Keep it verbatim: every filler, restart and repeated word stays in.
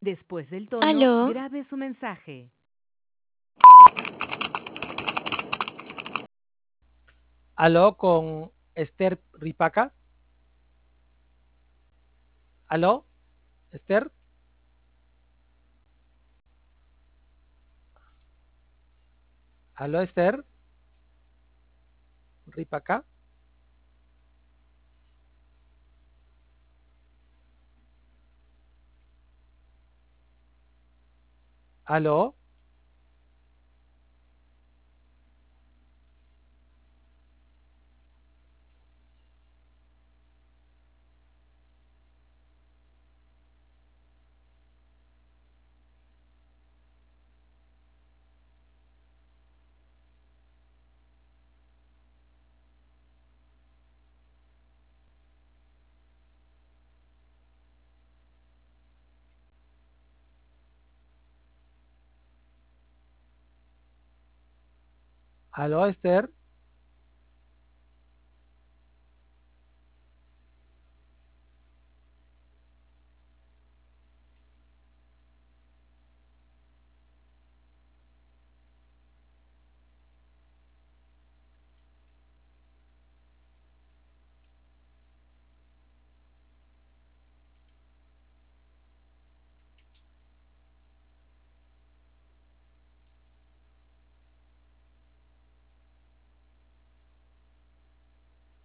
Después del tono, ¿Aló? grabe su mensaje. Aló, con Esther Ripaca. Aló, Esther. Aló, Esther Ripaca. Aló. Aló, Esther.